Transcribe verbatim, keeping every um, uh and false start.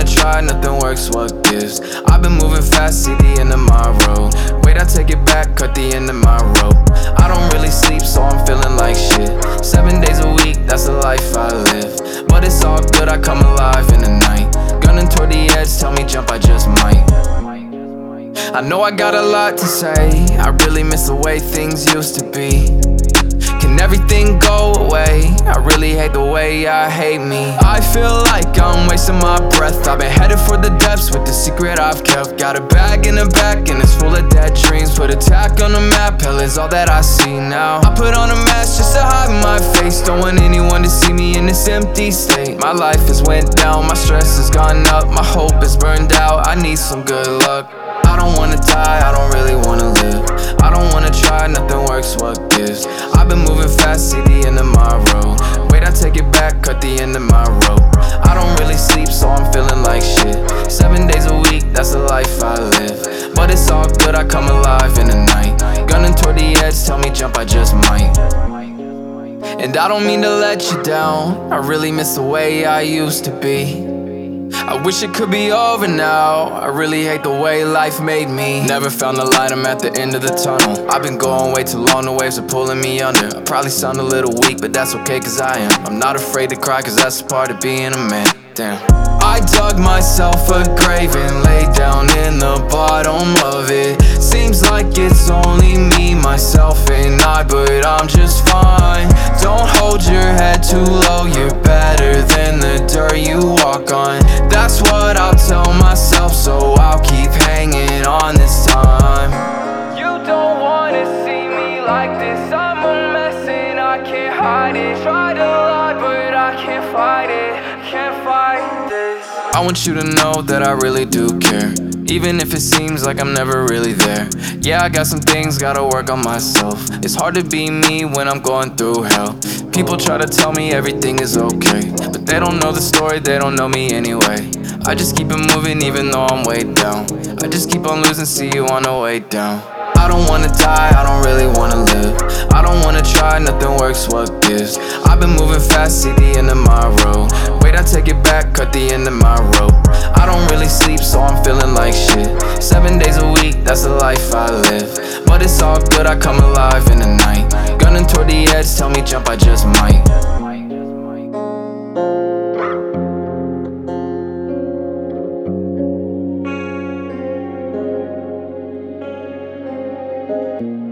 try, nothing works, what gives? I've been moving fast, see the end of my road. Wait, I take it back, cut the end of my rope. I don't really sleep, so I'm feeling like shit. Seven days a week, that's the life I live. But it's all good, I come alive in the night. Gunning toward the edge, tell me jump, I just might. I know I got a lot to say. I really miss the way things used to be. Can everything go away? I really hate the way I hate me. I feel like I'm wasting my breath. I've been headed for the depths with the secret I've kept. Got a bag in the back and it's full of dead dreams. Put attack on the map, hell is all that I see now. I put on a mask just to hide my face. Don't want anyone to see me in this empty state. My life has went down, my stress has gone up. My hope is burned out, I need some good luck. I don't wanna die, I don't really wanna live. I don't wanna try, nothing works, what gives? I've been moving fast, see the end of my road. Wait, I take it back, cut the end of my rope. I don't really sleep, so I'm feeling like shit. Seven days a week, that's the life I live. But it's all good, I come alive in the night. Gunning toward the edge, tell me jump, I just might. And I don't mean to let you down, I really miss the way I used to be. I wish it could be over now. I really hate the way life made me. Never found the light, I'm at the end of the tunnel. I've been going way too long, the waves are pulling me under. I probably sound a little weak, but that's okay cause I am. I'm not afraid to cry cause that's a part of being a man. Damn. I dug myself a grave and laid down in the bottom of it. Seems like it's only me, myself and I, but I'm just fine. Don't hold your head too low, you're better than the dirt you walk on. That's what I'll tell myself, so I'll keep hanging on this time. You don't wanna see me like this, I'm a mess and I can't hide it. Try to lie but I can't fight it, can't fight this. I want you to know that I really do care, even if it seems like I'm never really there. Yeah, I got some things, gotta work on myself. It's hard to be me when I'm going through hell. People try to tell me everything is okay, but they don't know the story, they don't know me anyway. I just keep it moving even though I'm way down. I just keep on losing, see you on the way down. I don't wanna die, I don't really wanna live. I don't wanna try, nothing works, what gives? I've been moving fast, see the end of my road. Wait, I take it back, cut the end of my rope. I don't really sleep, so I'm feeling like shit. Seven days a week, that's the life I live. But it's all good, I come alive in the night. Gunning toward the edge, tell me jump, I just might. Thank you.